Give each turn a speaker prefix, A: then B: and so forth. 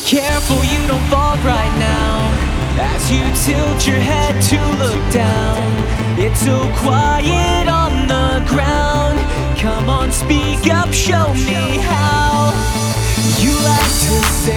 A: Careful you don't fall right now, as you tilt your head to look down. It's so quiet on the ground. Come on, speak up, show me how. You like to say